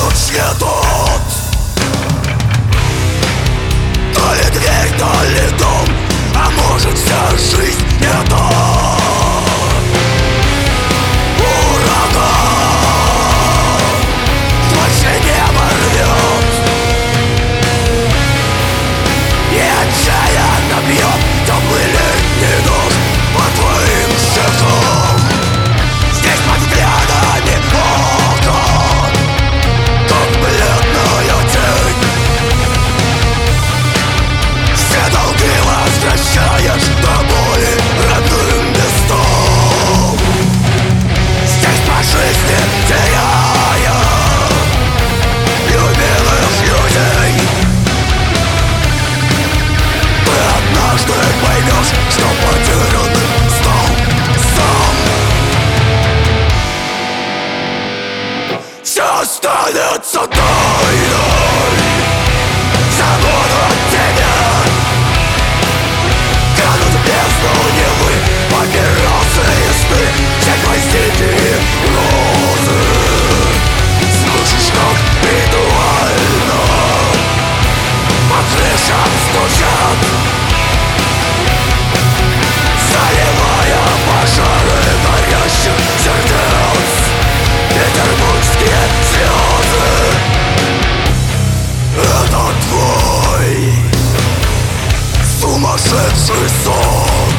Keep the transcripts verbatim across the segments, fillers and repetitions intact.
ключ не тот. То ли дверь, то ли дом, а может вся жизнь не то. Останется тайной, забуду от тебя. Канут в бездну Невы папиросы и сны, все гвоздики и розы. Слышишь, как ритуально по крышам стучат, заливая пожары горящих сердец. Петербургские слезы — это твой сумасшедший сон.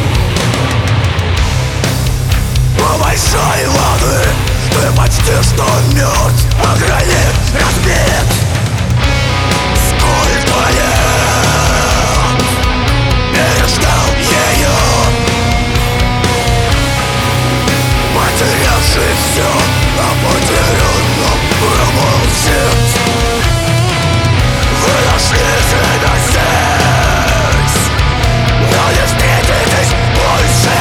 По большой воды ты почти что мертв, а гранит разбит. Сколько лет переждал ее, потерявший все, а потерянном промолчит. Вы нашли себя здесь, но не встретитесь больше.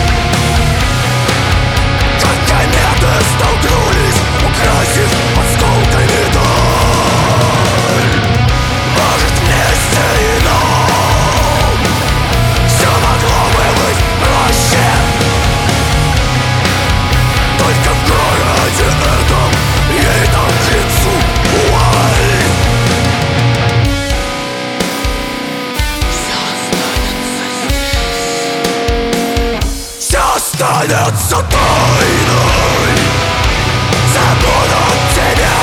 Как кометы столкнулись, украсив осколками даль. Может, вместе и нам все могло бы быть проще. Только в городе этом ей там к лицу вуаль. Все останется тайной, забуду от тебя.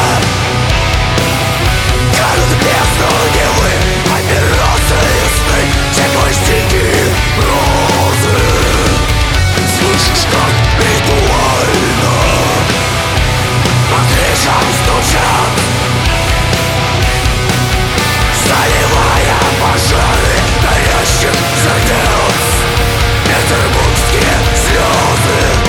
Канут в бездну Невы папиросы и сны, все гвоздики и розы. Слышишь, как ритуально по крышам стучат, заливая пожары горящих сердец. Петербургские слезы.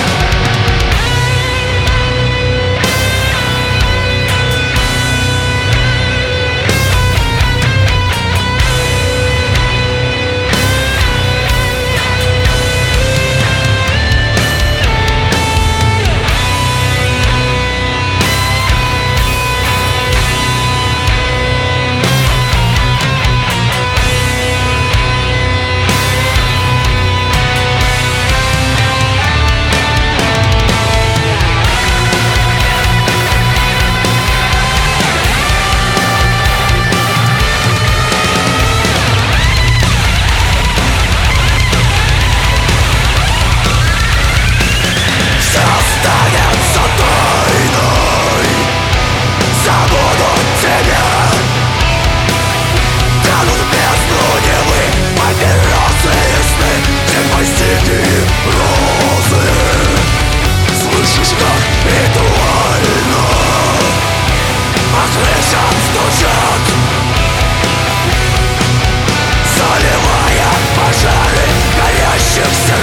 Заливая пожары горящих сердец.